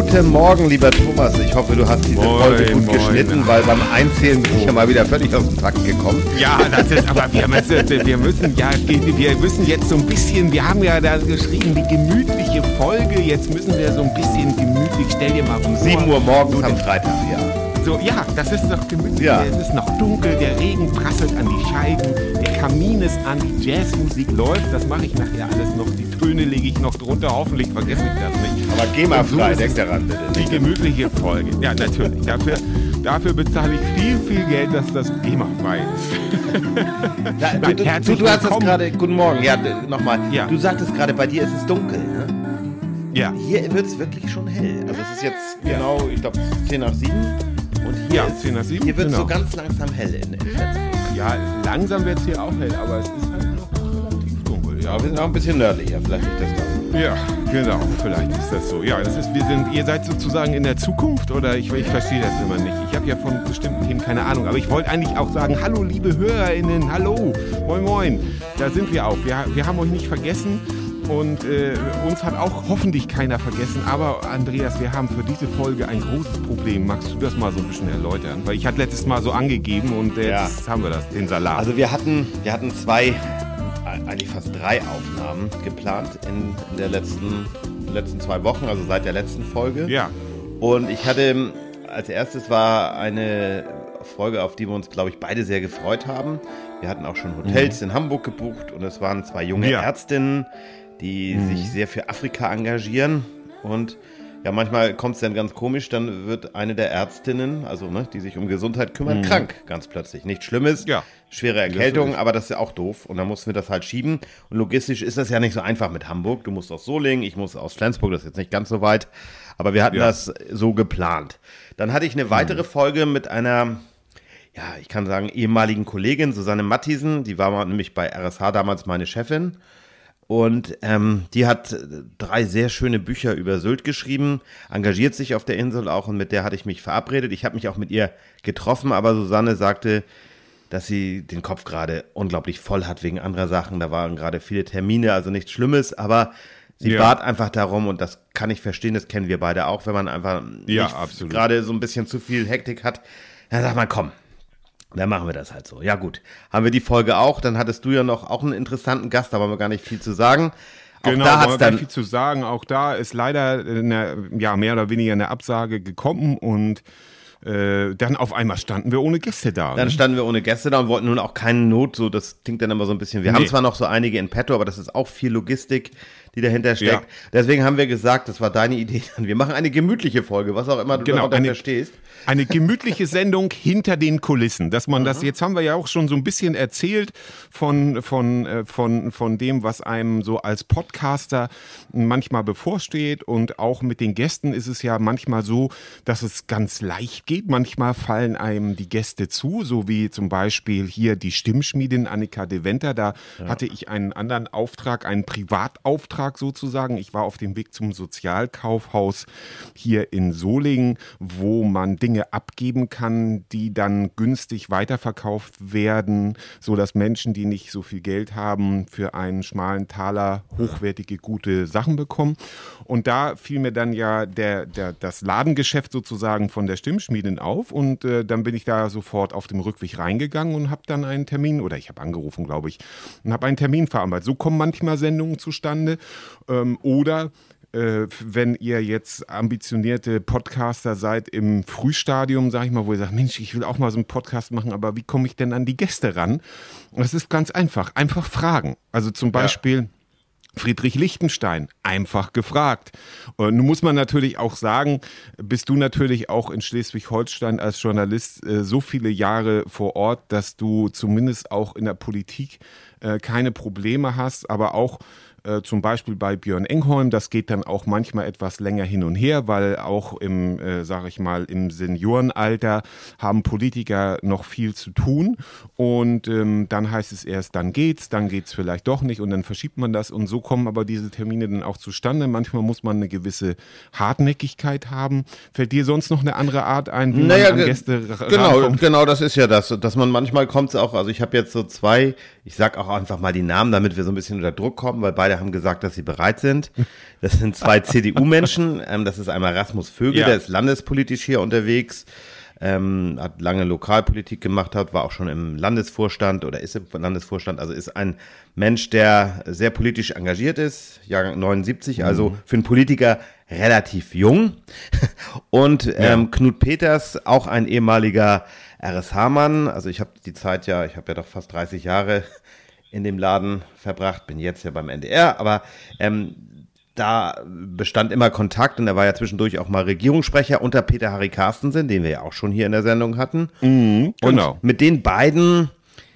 Guten Morgen, lieber Thomas. Ich hoffe, du hast diese Folge gut geschnitten, weil beim Einzählen bin ich ja mal wieder völlig aus dem Takt gekommen. Ja, das ist, aber wir müssen jetzt so ein bisschen, wir haben ja da geschrieben, die gemütliche Folge, jetzt müssen wir so ein bisschen gemütlich, stell dir mal vor. 7 Uhr morgens am Freitag, ja. So, ja, das ist doch gemütlich. Ja. Es ist noch dunkel, der Regen prasselt an die Scheiben, der Kamin ist an, die Jazzmusik läuft. Das mache ich nachher alles noch. Die Töne lege ich noch drunter. Hoffentlich vergesse ich das nicht. Aber geh mal frei, denk daran bitte. Die gemütliche Folge. Ja, natürlich. Dafür bezahle ich viel Geld, dass das GEMA-frei ist. Du hast es gerade, guten Morgen, ja, nochmal. Ja. Du sagtest gerade, bei dir ist es dunkel, ne? Ja. Hier wird es wirklich schon hell. Also es ist jetzt genau, ich glaube, 10 nach 7. Und hier, 10 nach 7, hier wird es genau. so ganz langsam hell in Flensburg. Ja, langsam wird es hier auch hell, aber es ist halt noch relativ dunkel. Ja, Aber wir sind auch ein bisschen nördlicher, vielleicht liegt das da. ja, genau, vielleicht ist das so. Ja, ihr seid sozusagen in der Zukunft oder ich verstehe das immer nicht. Ich habe ja von bestimmten Themen keine Ahnung, aber ich wollte eigentlich auch sagen, hallo liebe HörerInnen, hallo, moin moin, da sind wir auch. Wir haben euch nicht vergessen. Und uns hat auch hoffentlich keiner vergessen. Aber Andreas, wir haben für diese Folge ein großes Problem. Magst du das mal so ein bisschen erläutern? Weil ich hatte letztes Mal so angegeben und jetzt haben wir den Salat. Also wir hatten 2, eigentlich fast 3 Aufnahmen geplant in der letzten 2 Wochen, also seit der letzten Folge. Ja. Und ich hatte, als erstes war eine Folge, auf die wir uns, glaube ich, beide sehr gefreut haben. Wir hatten auch schon Hotels in Hamburg gebucht und es waren 2 junge Ärztinnen, die sich sehr für Afrika engagieren und ja, manchmal kommt es dann ganz komisch, dann wird eine der Ärztinnen, also die sich um Gesundheit kümmert, krank, ganz plötzlich. Nichts Schlimmes, schwere Erkältung, aber das ist ja auch doof und dann mussten wir das halt schieben und logistisch ist das ja nicht so einfach mit Hamburg. Du musst aus Solingen, ich muss aus Flensburg, das ist jetzt nicht ganz so weit, aber wir hatten das so geplant. Dann hatte ich eine weitere Folge mit einer, ja, ich kann sagen, ehemaligen Kollegin, Susanne Mathiesen, die war nämlich bei RSH damals meine Chefin. Und die hat 3 sehr schöne Bücher über Sylt geschrieben, engagiert sich auf der Insel auch und mit der hatte ich mich verabredet. Ich habe mich auch mit ihr getroffen, aber Susanne sagte, dass sie den Kopf gerade unglaublich voll hat wegen anderer Sachen. Da waren gerade viele Termine, also nichts Schlimmes, aber sie bat einfach darum und das kann ich verstehen, das kennen wir beide auch, wenn man einfach nicht gerade so ein bisschen zu viel Hektik hat. Dann sagt man, komm. Dann machen wir das halt so. Ja gut, haben wir die Folge auch. Dann hattest du ja noch auch einen interessanten Gast, da haben wir gar nicht viel zu sagen. Auch genau, da hat's dann nicht viel zu sagen. Auch da ist leider mehr oder weniger eine Absage gekommen und dann auf einmal standen wir ohne Gäste da. Dann standen wir ohne Gäste da und wollten nun auch keine Not, so das klingt dann immer so ein bisschen. Wir haben zwar noch so einige in petto, aber das ist auch viel Logistik, die dahinter steckt. Ja. Deswegen haben wir gesagt, das war deine Idee, wir machen eine gemütliche Folge, was auch immer du darunter verstehst. Eine gemütliche Sendung hinter den Kulissen, dass man das, jetzt haben wir ja auch schon so ein bisschen erzählt von dem, was einem so als Podcaster manchmal bevorsteht und auch mit den Gästen ist es ja manchmal so, dass es ganz leicht geht. Manchmal fallen einem die Gäste zu, so wie zum Beispiel hier die Stimmschmiedin Annika de Venter, da hatte ich einen anderen Auftrag, einen Privatauftrag sozusagen. Ich war auf dem Weg zum Sozialkaufhaus hier in Solingen, wo man Dinge abgeben kann, die dann günstig weiterverkauft werden, so dass Menschen, die nicht so viel Geld haben, für einen schmalen Taler hochwertige, gute Sachen bekommen. Und da fiel mir dann ja das Ladengeschäft sozusagen von der Stimmschmiedin auf und dann bin ich da sofort auf dem Rückweg reingegangen und habe dann einen Termin, oder ich habe angerufen, glaube ich, und habe einen Termin vereinbart. So kommen manchmal Sendungen zustande oder wenn ihr jetzt ambitionierte Podcaster seid im Frühstadium, sag ich mal, wo ihr sagt, Mensch, ich will auch mal so einen Podcast machen, aber wie komme ich denn an die Gäste ran? Und das ist ganz einfach fragen. Also zum Beispiel Friedrich Lichtenstein, einfach gefragt. Und nun muss man natürlich auch sagen, bist du natürlich auch in Schleswig-Holstein als Journalist so viele Jahre vor Ort, dass du zumindest auch in der Politik keine Probleme hast, aber auch zum Beispiel bei Björn Engholm, das geht dann auch manchmal etwas länger hin und her, weil auch im Seniorenalter haben Politiker noch viel zu tun und dann heißt es erst, dann geht's vielleicht doch nicht und dann verschiebt man das und so kommen aber diese Termine dann auch zustande. Manchmal muss man eine gewisse Hartnäckigkeit haben. Fällt dir sonst noch eine andere Art ein, wie man an Gäste rankommt? Genau, das ist ja das, dass man manchmal kommt es auch, also ich habe jetzt so 2, ich sag auch einfach mal die Namen, damit wir so ein bisschen unter Druck kommen, weil beide beide haben gesagt, dass sie bereit sind. Das sind zwei CDU-Menschen. Das ist einmal Rasmus Vögel, der ist landespolitisch hier unterwegs. Hat lange Lokalpolitik gemacht, war auch schon im Landesvorstand oder ist im Landesvorstand, also ist ein Mensch, der sehr politisch engagiert ist, Jahrgang 79, also für einen Politiker relativ jung. Und Knut Peters, auch ein ehemaliger RSH-Mann, also ich habe doch fast 30 Jahre in dem Laden verbracht, bin jetzt ja beim NDR, aber da bestand immer Kontakt und er war ja zwischendurch auch mal Regierungssprecher unter Peter Harry Carstensen, den wir ja auch schon hier in der Sendung hatten. Genau. Und mit den beiden,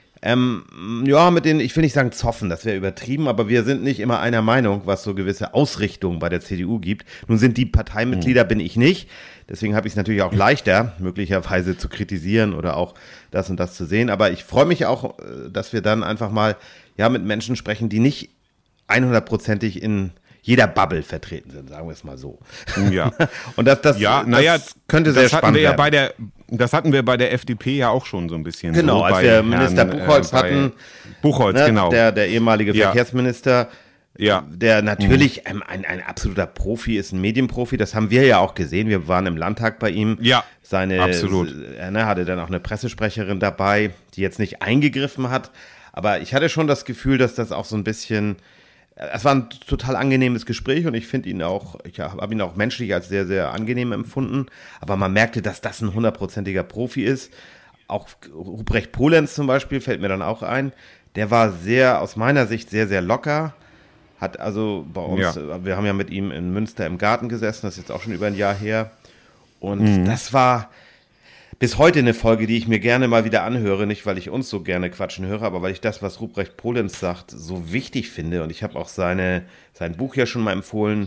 ich will nicht sagen zoffen, das wäre übertrieben, aber wir sind nicht immer einer Meinung, was so gewisse Ausrichtungen bei der CDU gibt. Nun sind die Parteimitglieder, bin ich nicht. Deswegen habe ich es natürlich auch leichter, möglicherweise zu kritisieren oder auch das und das zu sehen. Aber ich freue mich auch, dass wir dann einfach mal mit Menschen sprechen, die nicht 100%ig in jeder Bubble vertreten sind, sagen wir es mal so. Ja. Und das könnte sehr spannend werden. Das hatten wir bei der FDP ja auch schon so ein bisschen. Genau, so als wir Minister Buchholz hatten. Buchholz, genau. Der ehemalige Verkehrsminister, der natürlich ein absoluter Profi ist, ein Medienprofi. Das haben wir ja auch gesehen. Wir waren im Landtag bei ihm. Ja, absolut. Er hatte dann auch eine Pressesprecherin dabei, die jetzt nicht eingegriffen hat. Aber ich hatte schon das Gefühl, dass das auch so ein bisschen... Es war ein total angenehmes Gespräch und ich habe ihn auch menschlich als sehr, sehr angenehm empfunden. Aber man merkte, dass das ein 100%iger Profi ist. Auch Ruprecht Polenz zum Beispiel fällt mir dann auch ein. Der war aus meiner Sicht sehr, sehr locker. Hat also bei uns, wir haben ja mit ihm in Münster im Garten gesessen, das ist jetzt auch schon über ein Jahr her. Und das war bis heute eine Folge, die ich mir gerne mal wieder anhöre, nicht weil ich uns so gerne quatschen höre, aber weil ich das, was Ruprecht Polenz sagt, so wichtig finde. Und ich habe auch sein Buch ja schon mal empfohlen.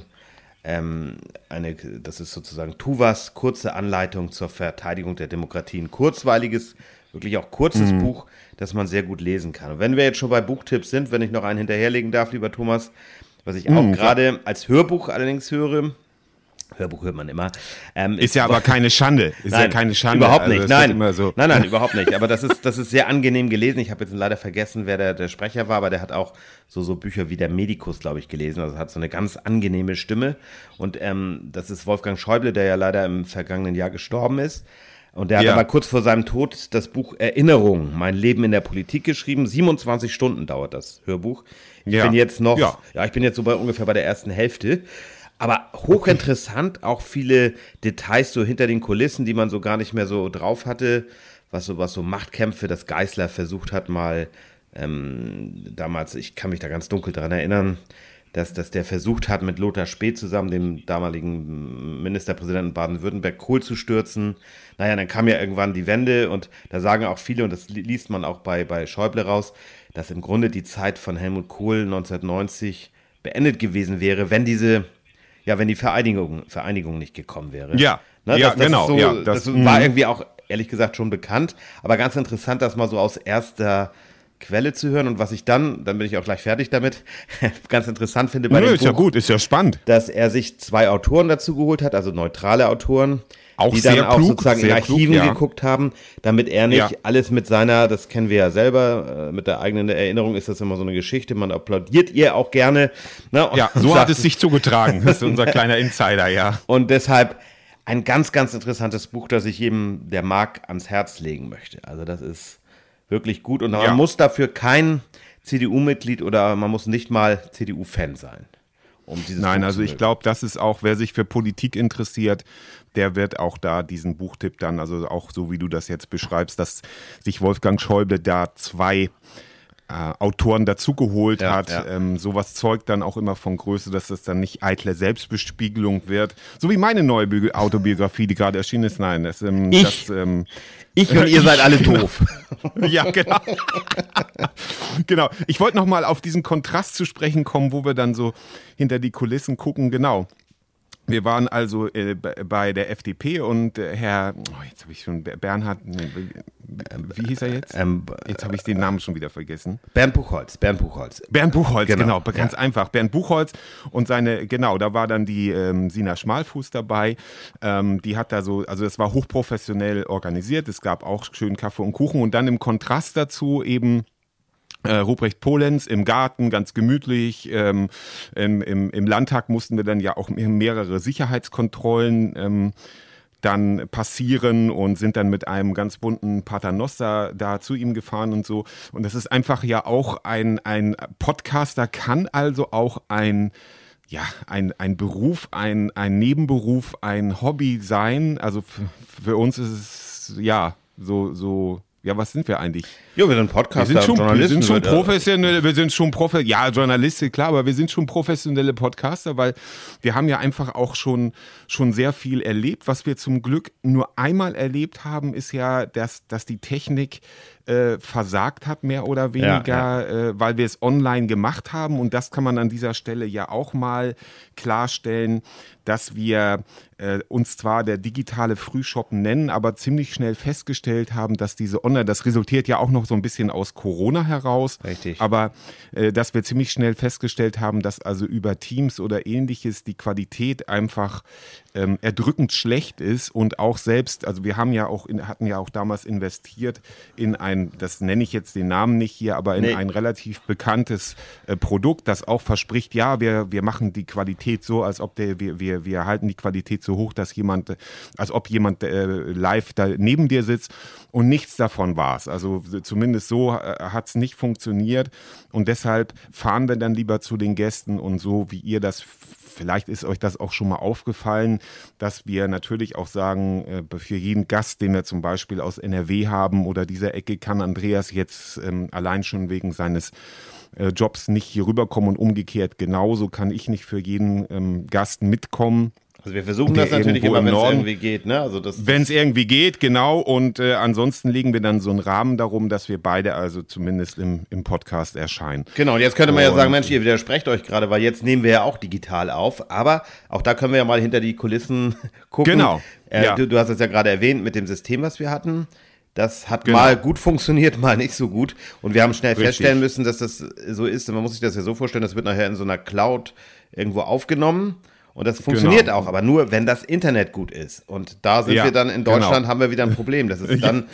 Das ist sozusagen Tuvas kurze Anleitung zur Verteidigung der Demokratie. Ein kurzweiliges, wirklich auch kurzes Buch, das man sehr gut lesen kann. Und wenn wir jetzt schon bei Buchtipps sind, wenn ich noch einen hinterherlegen darf, lieber Thomas, was ich auch gerade als Hörbuch allerdings höre, Hörbuch hört man immer. Ist ja aber keine Schande. Keine Schande. Überhaupt nicht. Also Nein, überhaupt nicht. Aber das ist sehr angenehm gelesen. Ich habe jetzt leider vergessen, wer der Sprecher war, aber der hat auch so Bücher wie der Medikus, glaube ich, gelesen. Also hat so eine ganz angenehme Stimme. Und das ist Wolfgang Schäuble, der ja leider im vergangenen Jahr gestorben ist. Und der hat aber kurz vor seinem Tod das Buch Erinnerung, mein Leben in der Politik geschrieben. 27 Stunden dauert das Hörbuch. Ich bin jetzt so ungefähr bei der ersten Hälfte. Aber hochinteressant, auch viele Details so hinter den Kulissen, die man so gar nicht mehr so drauf hatte, was so Machtkämpfe, das Geisler versucht hat mal damals, ich kann mich da ganz dunkel dran erinnern, dass der versucht hat, mit Lothar Späth zusammen, dem damaligen Ministerpräsidenten Baden-Württemberg, Kohl zu stürzen. Naja, dann kam ja irgendwann die Wende und da sagen auch viele, und das liest man auch bei Schäuble raus, dass im Grunde die Zeit von Helmut Kohl 1990 beendet gewesen wäre, wenn die Vereinigung nicht gekommen wäre. Das war irgendwie auch, ehrlich gesagt, schon bekannt. Aber ganz interessant, das mal so aus erster Quelle zu hören. Und was ich dann bin ich auch gleich fertig damit, ganz interessant finde bei dem ist Buch, ja gut, ist ja spannend. Dass er sich 2 Autoren dazu geholt hat, also neutrale Autoren, auch die dann auch klug, sozusagen in Archiven geguckt haben, damit er nicht alles mit seiner, das kennen wir ja selber, mit der eigenen Erinnerung ist das immer so eine Geschichte, man applaudiert ihr auch gerne. Ne, so hat es sich zugetragen, das ist unser kleiner Insider, Und deshalb ein ganz, ganz interessantes Buch, das ich jedem, der mag, ans Herz legen möchte. Also das ist wirklich gut und man muss dafür kein CDU-Mitglied oder man muss nicht mal CDU-Fan sein. Nein, also ich glaube, das ist auch, wer sich für Politik interessiert, der wird auch da diesen Buchtipp dann, also auch so wie du das jetzt beschreibst, dass sich Wolfgang Schäuble da 2 Autoren dazugeholt hat. Sowas zeugt dann auch immer von Größe, dass das dann nicht eitle Selbstbespiegelung wird. So wie meine neue Autobiografie, die gerade erschienen ist. Nein, ich und ihr seid alle doof. Ja, genau. Genau. Ich wollte noch mal auf diesen Kontrast zu sprechen kommen, wo wir dann so hinter die Kulissen gucken. Genau. Wir waren also bei der FDP und jetzt habe ich schon Bernhard, wie hieß er jetzt? Jetzt habe ich den Namen schon wieder vergessen. Bernd Buchholz, genau, ganz einfach. Bernd Buchholz und da war dann die Sina Schmalfuß dabei. Die hat da also das war hochprofessionell organisiert. Es gab auch schön Kaffee und Kuchen und dann im Kontrast dazu eben Ruprecht Polenz im Garten, ganz gemütlich. Im Landtag mussten wir dann ja auch mehrere Sicherheitskontrollen dann passieren und sind dann mit einem ganz bunten Paternoster da zu ihm gefahren und so. Und das ist einfach ja auch ein Podcaster kann also auch ein Beruf, ein Nebenberuf, ein Hobby sein. Also für uns ist es ja so. Ja, was sind wir eigentlich? Ja, wir sind Podcaster, Journalisten. Wir sind schon professionelle, Journalisten, klar, aber wir sind schon professionelle Podcaster, weil wir haben ja einfach auch schon sehr viel erlebt. Was wir zum Glück nur einmal erlebt haben, ist ja, dass die Technik versagt hat, mehr oder weniger, weil wir es online gemacht haben. Und das kann man an dieser Stelle ja auch mal klarstellen, dass wir uns zwar der digitale Frühshop nennen, aber ziemlich schnell festgestellt haben, dass diese Online, das resultiert ja auch noch so ein bisschen aus Corona heraus, richtig, aber dass wir ziemlich schnell festgestellt haben, dass also über Teams oder ähnliches die Qualität einfach erdrückend schlecht ist und auch selbst, also wir haben ja auch hatten ja auch damals investiert in ein, das nenne ich jetzt den Namen nicht hier, aber in ein relativ bekanntes Produkt, das auch verspricht, ja, wir machen die Qualität so, als ob wir halten die Qualität so hoch, dass als ob jemand live da neben dir sitzt und nichts davon war es. Also zumindest so hat es nicht funktioniert und deshalb fahren wir dann lieber zu den Gästen und so, wie ihr das. Vielleicht ist euch das auch schon mal aufgefallen, dass wir natürlich auch sagen, für jeden Gast, den wir zum Beispiel aus NRW haben oder dieser Ecke, kann Andreas jetzt allein schon wegen seines Jobs nicht hier rüberkommen und umgekehrt genauso kann ich nicht für jeden Gast mitkommen. Also wir versuchen das natürlich immer, wenn es irgendwie geht. Ne? Also wenn es irgendwie geht, genau. Und ansonsten legen wir dann so einen Rahmen darum, dass wir beide also zumindest im Podcast erscheinen. Genau, und jetzt könnte man ja sagen, Mensch, ihr widersprecht euch gerade, weil jetzt nehmen wir ja auch digital auf. Aber auch da können wir ja mal hinter die Kulissen gucken. Genau. Du hast es ja gerade erwähnt mit dem System, was wir hatten. Das hat mal gut funktioniert, mal nicht so gut. Und wir haben schnell feststellen müssen, dass das so ist. Und man muss sich das ja so vorstellen, das wird nachher in so einer Cloud irgendwo aufgenommen. Und das funktioniert auch, aber nur, wenn das Internet gut ist. Und da sind wir dann in Deutschland, haben wir wieder ein Problem. Das ist dann,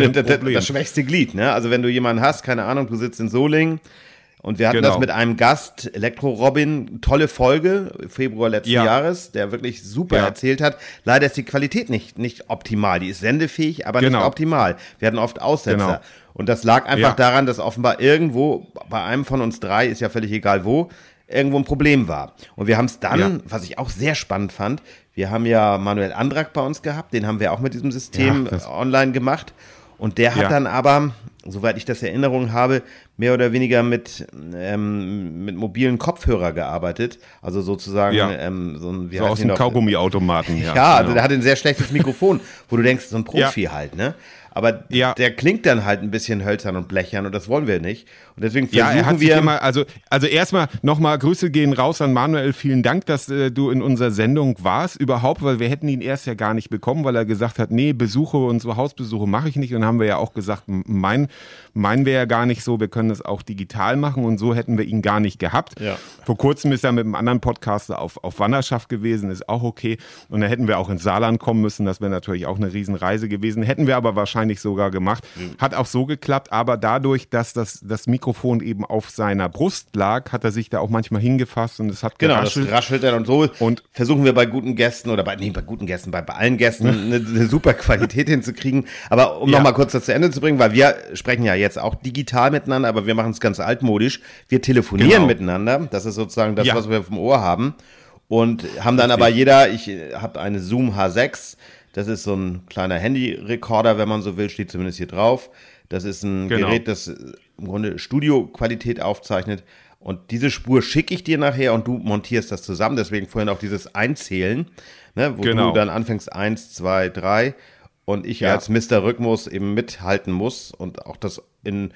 das schwächste Glied. Ne? Also wenn du jemanden hast, keine Ahnung, du sitzt in Solingen und wir hatten das mit einem Gast, Elektro-Robin, tolle Folge, Februar letzten Jahres, der wirklich super erzählt hat. Leider ist die Qualität nicht optimal. Die ist sendefähig, aber nicht optimal. Wir hatten oft Aussetzer. Und das lag einfach daran, dass offenbar irgendwo, bei einem von uns drei, ist ja völlig egal wo, irgendwo ein Problem war. Und wir haben es dann, was ich auch sehr spannend fand, wir haben ja Manuel Andrak bei uns gehabt, den haben wir auch mit diesem System online gemacht. Und der hat dann aber, soweit ich das in Erinnerung habe, mehr oder weniger mit mobilen Kopfhörer gearbeitet. Also sozusagen so aus dem Kaugummiautomaten. Also der hat ein sehr schlechtes Mikrofon, wo du denkst, so ein Profi halt, ne? Aber der klingt dann halt ein bisschen hölzern und blechern und das wollen wir nicht. Und deswegen versuchen wir... also erstmal nochmal Grüße gehen raus an Manuel. Vielen Dank, dass du in unserer Sendung warst. Überhaupt, weil wir hätten ihn erst ja gar nicht bekommen, weil er gesagt hat, nee, Besuche und so Hausbesuche mache ich nicht. Und dann haben wir ja auch gesagt, meinen wir ja gar nicht so, wir können das auch digital machen und so hätten wir ihn gar nicht gehabt. Ja. Vor kurzem ist er mit einem anderen Podcaster auf Wanderschaft gewesen, ist auch okay. Und dann hätten wir auch ins Saarland kommen müssen, das wäre natürlich auch eine Riesenreise gewesen. Hätten wir aber wahrscheinlich sogar gemacht. Hat auch so geklappt, aber dadurch, dass das Mikrofon eben auf seiner Brust lag, hat er sich da auch manchmal hingefasst und es hat geraschelt. Genau, das raschelt dann und so. Und versuchen wir bei guten Gästen oder bei allen Gästen eine super Qualität hinzukriegen. Aber um nochmal kurz das zu Ende zu bringen, weil wir sprechen ja jetzt auch digital miteinander, aber wir machen es ganz altmodisch. Wir telefonieren miteinander. Das ist sozusagen das, was wir vom Ohr haben. Und haben dann aber ich habe eine Zoom H6. Das ist so ein kleiner Handy-Recorder, wenn man so will, steht zumindest hier drauf. Das ist ein Gerät, das im Grunde Studioqualität aufzeichnet. Und diese Spur schicke ich dir nachher und du montierst das zusammen. Deswegen vorhin auch dieses Einzählen, ne, wo du dann anfängst 1, 2, 3 und ich als Mr. Rhythmus eben mithalten muss und auch das in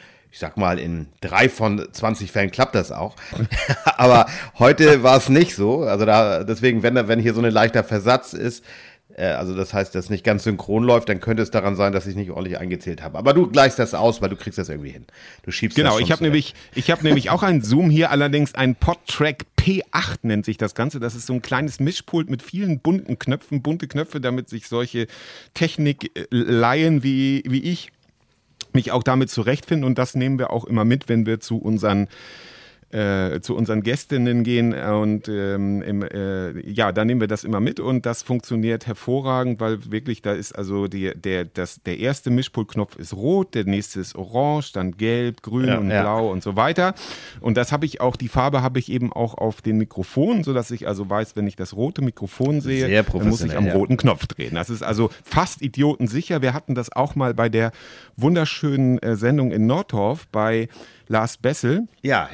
3 von 20 Fällen klappt das auch. Aber heute war es nicht so. Also deswegen, wenn hier so ein leichter Versatz ist, also das heißt, dass nicht ganz synchron läuft, dann könnte es daran sein, dass ich nicht ordentlich eingezählt habe. Aber du gleichst das aus, weil du kriegst das irgendwie hin. Du schiebst das schon. Genau, ich habe nämlich auch einen Zoom hier, allerdings ein PodTrack P8 nennt sich das Ganze. Das ist so ein kleines Mischpult mit vielen bunten Knöpfen, bunte Knöpfe, damit sich solche Techniklaien wie ich mich auch damit zurechtfinden und das nehmen wir auch immer mit, wenn wir zu unseren Gästinnen gehen und da nehmen wir das immer mit und das funktioniert hervorragend, weil wirklich da ist also der erste Mischpultknopf ist rot, der nächste ist orange, dann gelb, grün und blau und so weiter und die Farbe habe ich eben auch auf den Mikrofonen, sodass ich also weiß, wenn ich das rote Mikrofon sehe, dann muss ich am roten Knopf drehen. Das ist also fast idiotensicher. Wir hatten das auch mal bei der wunderschönen Sendung in Nordorf bei Lars Bessel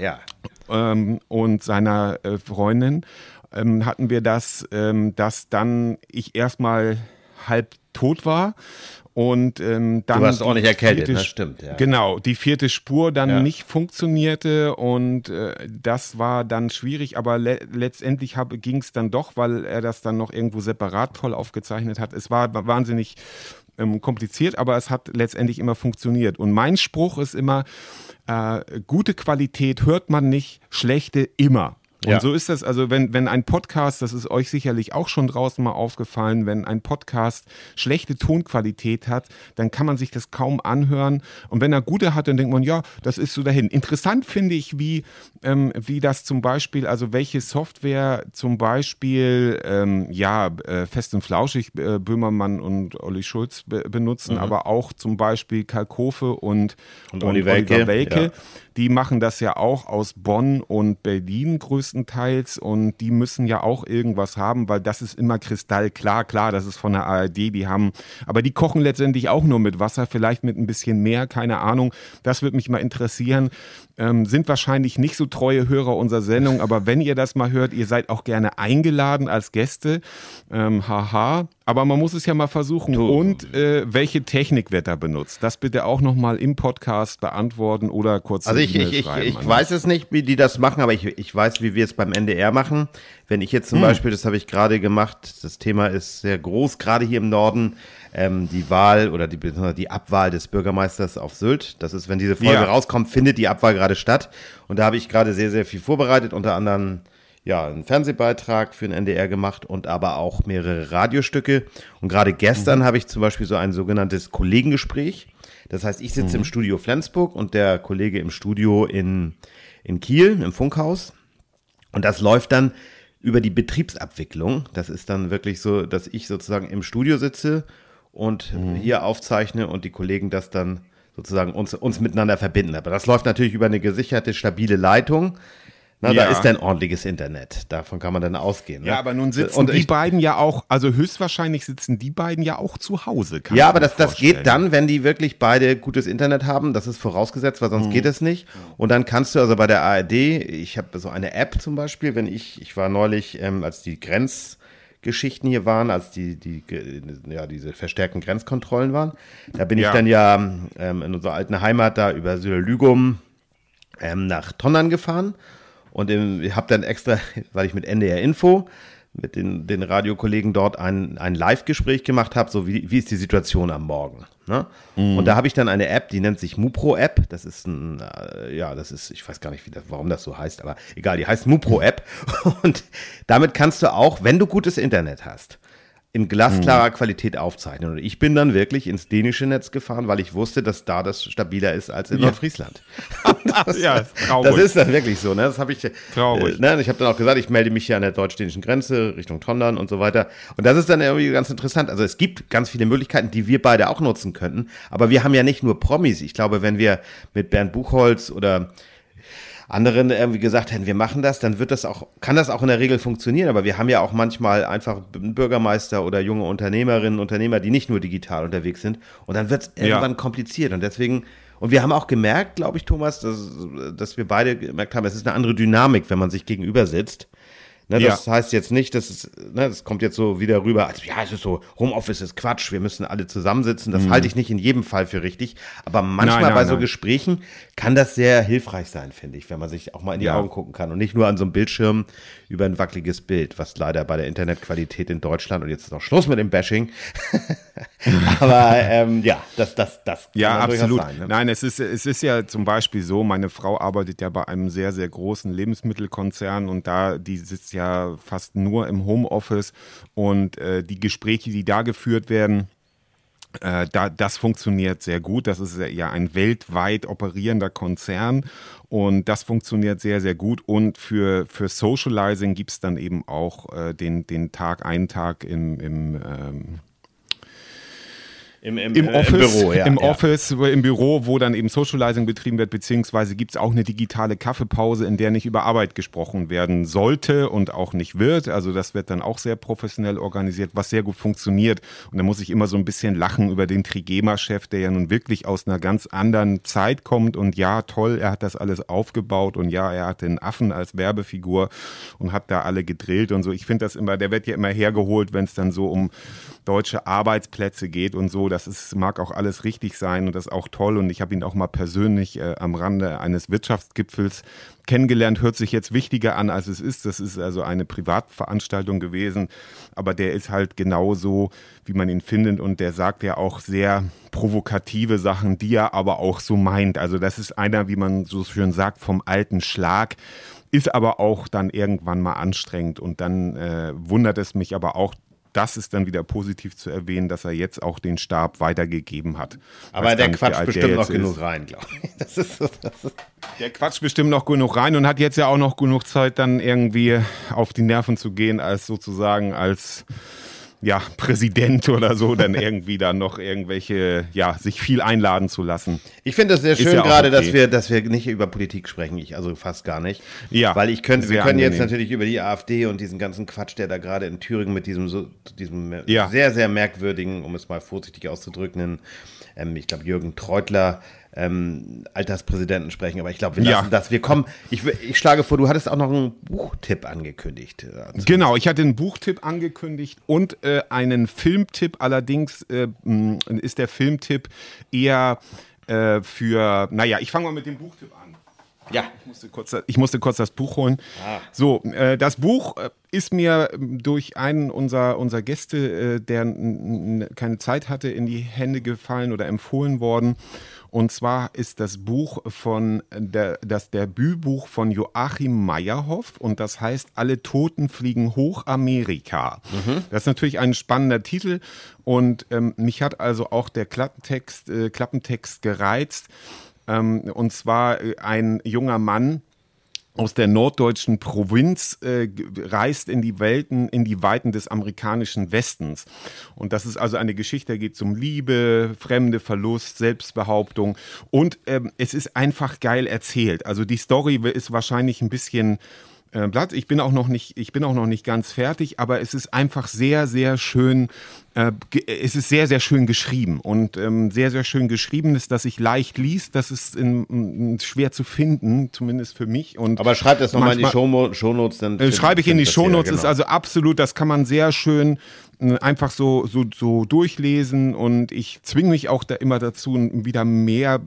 und seiner Freundin hatten wir das, dass dann ich erstmal halb tot war und dann du warst ordentlich erkältet, das stimmt. Ja. Genau, die 4. Spur dann nicht funktionierte und das war dann schwierig, aber letztendlich ging es dann doch, weil er das dann noch irgendwo separat toll aufgezeichnet hat. Es war wahnsinnig kompliziert, aber es hat letztendlich immer funktioniert. Und mein Spruch ist immer, gute Qualität hört man nicht, schlechte immer. Und so ist das, also wenn ein Podcast, das ist euch sicherlich auch schon draußen mal aufgefallen, wenn ein Podcast schlechte Tonqualität hat, dann kann man sich das kaum anhören. Und wenn er gute hat, dann denkt man, ja, das ist so dahin. Interessant finde ich, wie das zum Beispiel, also welche Software zum Beispiel, Fest und Flauschig, Böhmermann und Olli Schulz benutzen, aber auch zum Beispiel Kalkofe und Oliver Welke. Ja. Die machen das ja auch aus Bonn und Berlin größtenteils und die müssen ja auch irgendwas haben, weil das ist immer kristallklar. Klar, das ist von der ARD, aber die kochen letztendlich auch nur mit Wasser, vielleicht mit ein bisschen mehr, keine Ahnung. Das würde mich mal interessieren. Sind wahrscheinlich nicht so treue Hörer unserer Sendung, aber wenn ihr das mal hört, ihr seid auch gerne eingeladen als Gäste. Aber man muss es ja mal versuchen. Und welche Technik wird da benutzt? Das bitte auch nochmal im Podcast beantworten oder kurz ich weiß es nicht, wie die das machen, aber ich weiß, wie wir es beim NDR machen. Wenn ich jetzt zum Beispiel, das habe ich gerade gemacht, das Thema ist sehr groß, gerade hier im Norden, die Wahl oder die Abwahl des Bürgermeisters auf Sylt. Das ist, wenn diese Folge rauskommt, findet die Abwahl gerade statt. Und da habe ich gerade sehr, sehr viel vorbereitet, unter anderem einen Fernsehbeitrag für den NDR gemacht und aber auch mehrere Radiostücke. Und gerade gestern habe ich zum Beispiel so ein sogenanntes Kollegengespräch. Das heißt, ich sitze im Studio Flensburg und der Kollege im Studio in Kiel, im Funkhaus. Und das läuft dann über die Betriebsabwicklung. Das ist dann wirklich so, dass ich sozusagen im Studio sitze und hier aufzeichne und die Kollegen das dann sozusagen uns miteinander verbinden. Aber das läuft natürlich über eine gesicherte, stabile Leitung. Da ist ein ordentliches Internet. Davon kann man dann ausgehen. Ja, aber nun sitzen die beiden ja auch, also höchstwahrscheinlich sitzen die beiden ja auch zu Hause. Ja, aber das geht dann, wenn die wirklich beide gutes Internet haben. Das ist vorausgesetzt, weil sonst geht es nicht. Und dann kannst du also bei der ARD, ich habe so eine App zum Beispiel, ich war neulich, als die Grenzgeschichten hier waren, als diese verstärkten Grenzkontrollen waren, da bin ich dann in unserer alten Heimat da über Süderlügum nach Tonnern gefahren. Und ich habe dann extra, weil ich mit NDR Info, mit den Radiokollegen dort ein Live-Gespräch gemacht habe, so wie ist die Situation am Morgen. Ne? Und da habe ich dann eine App, die nennt sich MuPro-App. Das ist ich weiß gar nicht, warum das so heißt, aber egal, die heißt MuPro-App. Und damit kannst du auch, wenn du gutes Internet hast, in glasklarer Qualität aufzeichnen. Und ich bin dann wirklich ins dänische Netz gefahren, weil ich wusste, dass da das stabiler ist als in Nordfriesland. Das ist traurig. Das ist dann wirklich so. Ne? Das habe ich. Traurig. Ich habe dann auch gesagt, ich melde mich hier an der deutsch-dänischen Grenze Richtung Tondern und so weiter. Und das ist dann irgendwie ganz interessant. Also es gibt ganz viele Möglichkeiten, die wir beide auch nutzen könnten. Aber wir haben ja nicht nur Promis. Ich glaube, wenn wir mit Bernd Buchholz oder anderen irgendwie gesagt hätten, wir machen das, dann kann das auch in der Regel funktionieren, aber wir haben ja auch manchmal einfach einen Bürgermeister oder junge Unternehmerinnen, Unternehmer, die nicht nur digital unterwegs sind und dann wird es irgendwann kompliziert und deswegen, und wir haben auch gemerkt, glaube ich, Thomas, dass wir beide gemerkt haben, es ist eine andere Dynamik, wenn man sich gegenüber sitzt. Das heißt jetzt nicht, dass das kommt jetzt so wieder rüber, als es ist so, Homeoffice ist Quatsch, wir müssen alle zusammensitzen. Das halte ich nicht in jedem Fall für richtig. Aber manchmal bei so Gesprächen kann das sehr hilfreich sein, finde ich, wenn man sich auch mal in die Augen gucken kann und nicht nur an so einem Bildschirm über ein wackeliges Bild, was leider bei der Internetqualität in Deutschland, und jetzt ist auch Schluss mit dem Bashing. Aber das kann absolut sein. Ne? Nein, es ist ja zum Beispiel so, meine Frau arbeitet ja bei einem sehr, sehr großen Lebensmittelkonzern und die sitzt ja fast nur im Homeoffice und die Gespräche, die da geführt werden, Das funktioniert sehr gut. Das ist ja ein weltweit operierender Konzern und das funktioniert sehr, sehr gut. Und für Socializing gibt es dann eben auch den Tag, einen Tag im Office, Büro, ja. Im Büro, wo dann eben Socializing betrieben wird, beziehungsweise gibt es auch eine digitale Kaffeepause, in der nicht über Arbeit gesprochen werden sollte und auch nicht wird. Also das wird dann auch sehr professionell organisiert, was sehr gut funktioniert. Und da muss ich immer so ein bisschen lachen über den Trigema-Chef, der ja nun wirklich aus einer ganz anderen Zeit kommt. Und ja, toll, er hat das alles aufgebaut und ja, er hat den Affen als Werbefigur und hat da alle gedrillt und so. Ich finde das immer, der wird ja immer hergeholt, wenn es dann so um deutsche Arbeitsplätze geht und so. Das mag auch alles richtig sein und das ist auch toll. Und ich habe ihn auch mal persönlich am Rande eines Wirtschaftsgipfels kennengelernt. Hört sich jetzt wichtiger an, als es ist. Das ist also eine Privatveranstaltung gewesen. Aber der ist halt genauso, wie man ihn findet. Und der sagt ja auch sehr provokative Sachen, die er aber auch so meint. Also das ist einer, wie man so schön sagt, vom alten Schlag. Ist aber auch dann irgendwann mal anstrengend. Und dann wundert es mich aber auch, das ist dann wieder positiv zu erwähnen, dass er jetzt auch den Stab weitergegeben hat. Aber der quatscht bestimmt noch genug rein, glaube ich. Der quatscht bestimmt noch genug rein und hat jetzt ja auch noch genug Zeit, dann irgendwie auf die Nerven zu gehen, als sozusagen als Präsident oder so, dann irgendwie dann noch irgendwelche, sich viel einladen zu lassen. Ich finde es sehr schön gerade, okay, dass wir nicht über Politik sprechen, also fast gar nicht. Ja. Weil wir können jetzt natürlich über die AfD und diesen ganzen Quatsch, der da gerade in Thüringen mit diesem sehr, sehr merkwürdigen, um es mal vorsichtig auszudrücken, ich glaube Jürgen Treutler, Alterspräsidenten sprechen, aber ich glaube, wir lassen das. Ich schlage vor, du hattest auch noch einen Buchtipp angekündigt. Genau, ich hatte einen Buchtipp angekündigt und einen Filmtipp. Allerdings ist der Filmtipp eher ich fange mal mit dem Buchtipp an. Ja, ich musste kurz das Buch holen. So, das Buch ist mir durch einen unserer Gäste, der keine Zeit hatte, in die Hände gefallen oder empfohlen worden. Und zwar ist das Buch das Debütbuch von Joachim Meyerhoff und das heißt Alle Toten fliegen hoch Amerika. Mhm. Das ist natürlich ein spannender Titel und mich hat also auch der Klappentext gereizt. Und zwar ein junger Mann aus der norddeutschen Provinz reist in die Weiten des amerikanischen Westens. Und das ist also eine Geschichte, da geht es um Liebe, Fremde, Verlust, Selbstbehauptung. Und es ist einfach geil erzählt. Also die Story ist wahrscheinlich ein bisschen Blatt. Ich bin auch noch nicht ganz fertig, aber es ist einfach sehr, sehr schön. Es ist sehr, sehr schön geschrieben und sehr, sehr schön geschrieben ist, dass sich leicht liest. Das ist schwer zu finden, zumindest für mich. Aber schreib das nochmal in die Shownotes. Dann schreibe ich in die Shownotes. Ist also absolut, das kann man sehr schön einfach so durchlesen und ich zwinge mich auch da immer dazu, wieder mehr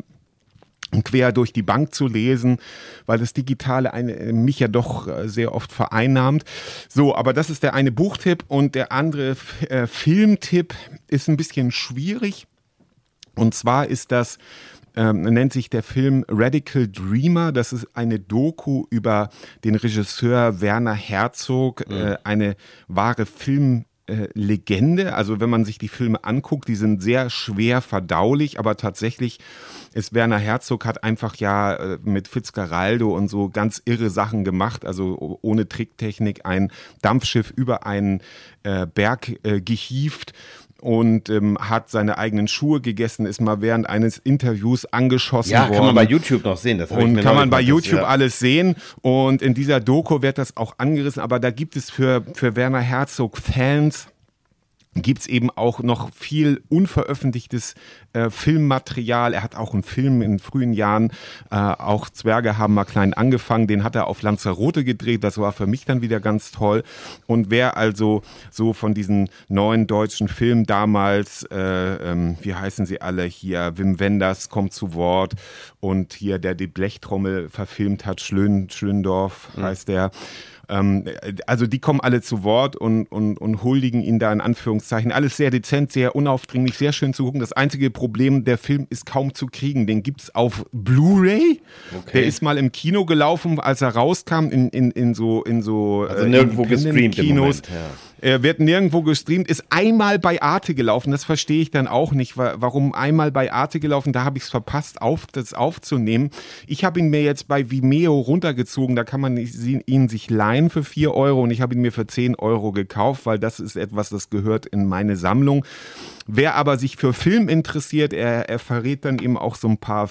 quer durch die Bank zu lesen, weil das Digitale mich ja doch sehr oft vereinnahmt. So, aber das ist der eine Buchtipp und der andere Filmtipp ist ein bisschen schwierig. Und zwar ist das, nennt sich der Film Radical Dreamer. Das ist eine Doku über den Regisseur Werner Herzog, eine wahre Filmlegende. Also wenn man sich die Filme anguckt, die sind sehr schwer verdaulich, aber tatsächlich ist Werner Herzog hat einfach mit Fitzcarraldo und so ganz irre Sachen gemacht, also ohne Tricktechnik ein Dampfschiff über einen Berg gehievt und hat seine eigenen Schuhe gegessen, ist mal während eines Interviews angeschossen worden. Ja, kann man bei YouTube noch sehen. Kann man bei YouTube alles sehen und in dieser Doku wird das auch angerissen, aber da gibt es für Werner Herzog Fans gibt's eben auch noch viel unveröffentlichtes Filmmaterial. Er hat auch einen Film in frühen Jahren, auch Zwerge haben mal klein angefangen, den hat er auf Lanzarote gedreht, das war für mich dann wieder ganz toll. Und wer also so von diesen neuen deutschen Filmen damals, wie heißen sie alle hier, Wim Wenders kommt zu Wort und hier der die Blechtrommel verfilmt hat, Schlöndorff heißt der. Also die kommen alle zu Wort und huldigen ihn da in Anführungszeichen. Alles sehr dezent, sehr unaufdringlich, sehr schön zu gucken. Das einzige Problem, der Film ist kaum zu kriegen. Den gibt's auf Blu-ray. Okay. Der ist mal im Kino gelaufen, als er rauskam, in so also nirgendwo gestreamt Kinos. Im Moment, ja. Er wird nirgendwo gestreamt, ist einmal bei Arte gelaufen. Das verstehe ich dann auch nicht. Warum einmal bei Arte gelaufen? Da habe ich es verpasst, das aufzunehmen. Ich habe ihn mir jetzt bei Vimeo runtergezogen. Da kann man ihn sich leihen für 4 Euro und ich habe ihn mir für 10 Euro gekauft, weil das ist etwas, das gehört in meine Sammlung. Wer aber sich für Film interessiert, er verrät dann eben auch so ein paar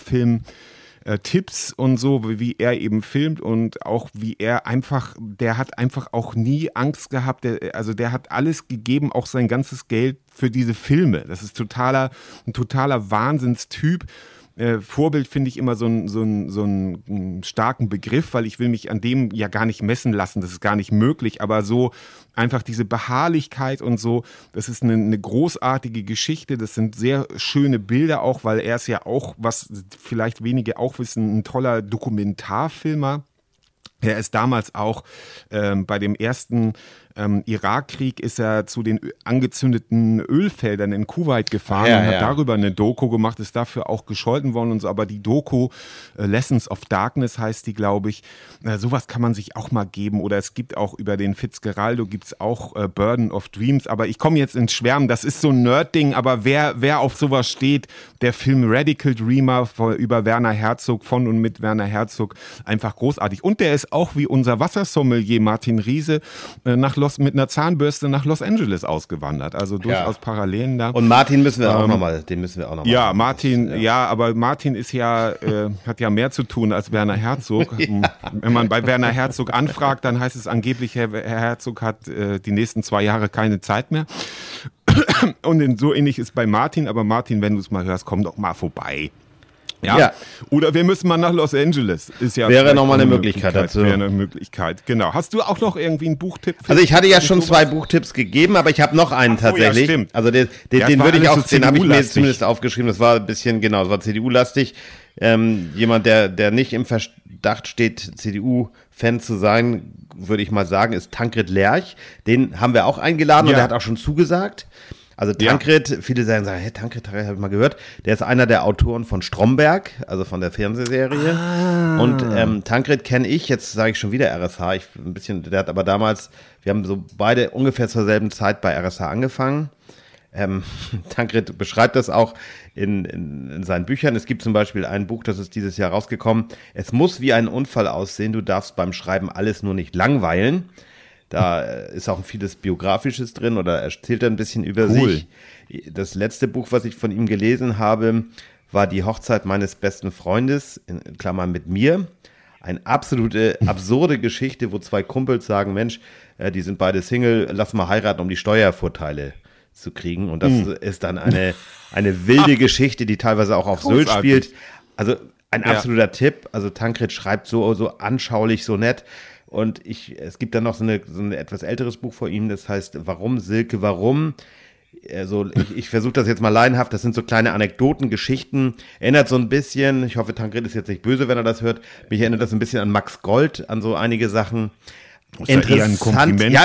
Tipps und so, wie er eben filmt und auch wie er der hat einfach auch nie Angst gehabt, der hat alles gegeben, auch sein ganzes Geld für diese Filme. Das ist ein totaler Wahnsinnstyp. Vorbild finde ich immer so einen starken Begriff, weil ich will mich an dem ja gar nicht messen lassen, das ist gar nicht möglich, aber so einfach diese Beharrlichkeit und so, das ist eine großartige Geschichte, das sind sehr schöne Bilder auch, weil er ist ja auch, was vielleicht wenige auch wissen, ein toller Dokumentarfilmer. Er ist damals auch bei dem ersten Irakkrieg ist er zu den angezündeten Ölfeldern in Kuwait gefahren und hat darüber eine Doku gemacht, ist dafür auch gescholten worden und so, aber die Doku Lessons of Darkness heißt die, glaube ich, sowas kann man sich auch mal geben oder es gibt auch über den Fitzgeraldo gibt's auch Burden of Dreams, aber ich komme jetzt ins Schwärmen, das ist so ein Nerd-Ding, aber wer auf sowas steht, der Film Radical Dreamer über Werner Herzog, von und mit Werner Herzog, einfach großartig und der ist auch wie unser Wassersommelier Martin Riese mit einer Zahnbürste nach Los Angeles ausgewandert. Also durchaus Parallelen da. Und Martin müssen wir auch nochmal. Ja, Martin, aber Martin ist hat ja mehr zu tun als Werner Herzog. Wenn man bei Werner Herzog anfragt, dann heißt es angeblich, Herr Herzog hat die nächsten 2 Jahre keine Zeit mehr. Und so ähnlich ist bei Martin. Aber Martin, wenn du es mal hörst, komm doch mal vorbei. Ja. Oder wir müssen mal nach Los Angeles. Wäre nochmal eine Möglichkeit dazu. Wäre eine Möglichkeit, genau. Hast du auch noch irgendwie einen Buchtipp? Also ich hatte ja schon 2 Buchtipps gegeben, aber ich habe noch einen tatsächlich. Ja, stimmt. Also den würde ich auch, den habe ich mir zumindest aufgeschrieben. Das war ein bisschen, genau, das war CDU-lastig. Jemand, der nicht im Verdacht steht, CDU-Fan zu sein, würde ich mal sagen, ist Tankred Lerch. Den haben wir auch eingeladen und der hat auch schon zugesagt. Also Tankred, viele sagen, hey, Tankred habe ich mal gehört, der ist einer der Autoren von Stromberg, also von der Fernsehserie. Und Tankred kenne ich, jetzt sage ich schon wieder RSH, der hat aber damals, wir haben so beide ungefähr zur selben Zeit bei RSH angefangen. Tankred beschreibt das auch in seinen Büchern. Es gibt zum Beispiel ein Buch, das ist dieses Jahr rausgekommen. Es muss wie ein Unfall aussehen, du darfst beim Schreiben alles nur nicht langweilen. Da ist auch vieles Biografisches drin oder er erzählt ein bisschen über sich. Das letzte Buch, was ich von ihm gelesen habe, war Die Hochzeit meines besten Freundes, in Klammern mit mir. Eine absolute absurde Geschichte, wo 2 Kumpels sagen, Mensch, die sind beide Single, lass mal heiraten, um die Steuervorteile zu kriegen. Und das ist dann eine wilde Geschichte, die teilweise auch auf Sylt spielt. Also ein absoluter Tipp. Also Tankred schreibt so anschaulich, so nett. Und es gibt dann noch so ein etwas älteres Buch vor ihm, das heißt Warum, Silke, warum? Also ich versuche das jetzt mal laienhaft, das sind so kleine Anekdoten, Geschichten, erinnert so ein bisschen, ich hoffe, Tankred ist jetzt nicht böse, wenn er das hört, mich erinnert das ein bisschen an Max Gold, an so einige Sachen. Interessant. Ja,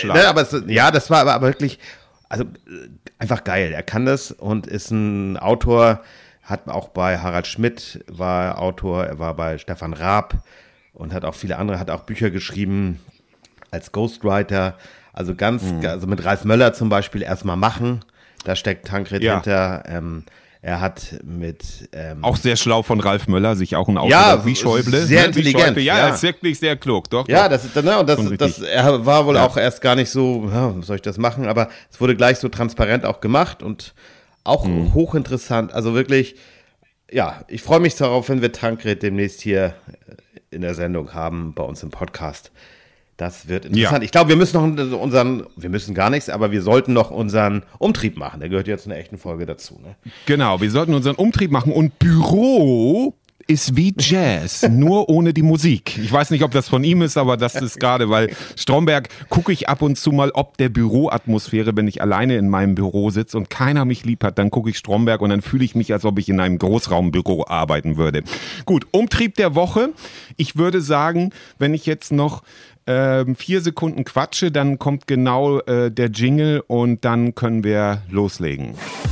das war aber wirklich, also einfach geil, er kann das und ist ein Autor, hat auch bei Harald Schmidt, war Autor, er war bei Stefan Raab, und hat auch viele andere, hat auch Bücher geschrieben als Ghostwriter, also also mit Ralf Möller zum Beispiel erstmal machen, da steckt Tankred hinter, er hat mit... auch sehr schlau von Ralf Möller, sich auch ein Autor wie Schäuble. Sehr intelligent. Ja, ist wirklich sehr klug, doch. Ja, das ist und er war wohl auch erst gar nicht so, soll ich das machen, aber es wurde gleich so transparent auch gemacht und auch hochinteressant, also wirklich, ja, ich freue mich darauf, wenn wir Tankred demnächst hier in der Sendung haben, bei uns im Podcast. Das wird interessant. Ja. Ich glaube, wir müssen gar nichts, aber wir sollten noch unseren Umtrieb machen. Der gehört jetzt in einer echten Folge dazu. Ne? Genau, wir sollten unseren Umtrieb machen und Büro ist wie Jazz, nur ohne die Musik. Ich weiß nicht, ob das von ihm ist, aber das ist gerade, weil Stromberg gucke ich ab und zu mal, ob der Büroatmosphäre, wenn ich alleine in meinem Büro sitze und keiner mich lieb hat, dann gucke ich Stromberg und dann fühle ich mich, als ob ich in einem Großraumbüro arbeiten würde. Gut, Umtrieb der Woche. Ich würde sagen, wenn ich jetzt noch 4 Sekunden quatsche, dann kommt genau der Jingle und dann können wir loslegen.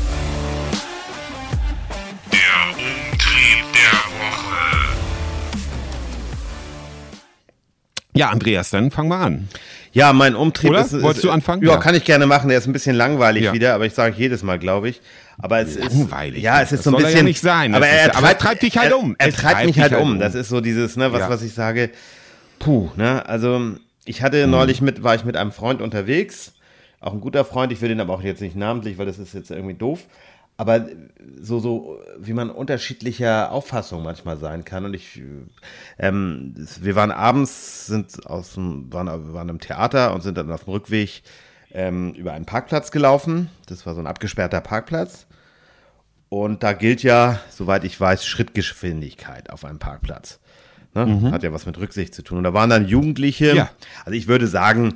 Der Umtrieb der Woche. Ja, Andreas, dann fangen wir an. Ja, mein Umtrieb Oder? ist... Wolltest du anfangen? Ja, kann ich gerne machen. Der ist ein bisschen langweilig Ja. wieder, aber ich sage jedes Mal, glaube ich. Aber es Langweilig. ist... Ja, es ist Das so ein soll bisschen... ja nicht sein. Aber er treibt dich halt um. Er Es treibt mich dich halt halt um. um. Das ist so dieses, ne, Ja. was ich sage... Puh, ne, also ich hatte neulich war ich mit einem Freund unterwegs, auch ein guter Freund, ich will den aber auch jetzt nicht namentlich, weil das ist jetzt irgendwie doof, aber so wie man unterschiedlicher Auffassung manchmal sein kann und wir waren abends, waren im Theater und sind dann auf dem Rückweg über einen Parkplatz gelaufen, das war so ein abgesperrter Parkplatz und da gilt ja, soweit ich weiß, Schrittgeschwindigkeit auf einem Parkplatz. Ne? Hat ja was mit Rücksicht zu tun. Und da waren dann Jugendliche, Ja. also ich würde sagen,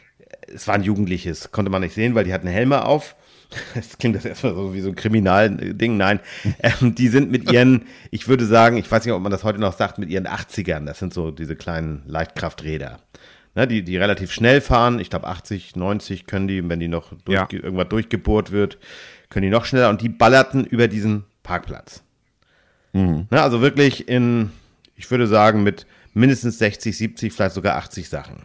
es waren Jugendliches, konnte man nicht sehen, weil die hatten Helme auf. Das klingt das erstmal so wie so ein Kriminalding. Nein, die sind mit ihren, ich würde sagen, ich weiß nicht, ob man das heute noch sagt, mit ihren 80ern. Das sind so diese kleinen Leichtkrafträder. Ne, die relativ schnell fahren. Ich glaube 80, 90 können die, wenn die noch irgendwas durchgebohrt wird, können die noch schneller. Und die ballerten über diesen Parkplatz. Ne, also wirklich ich würde sagen, mit mindestens 60, 70, vielleicht sogar 80 Sachen.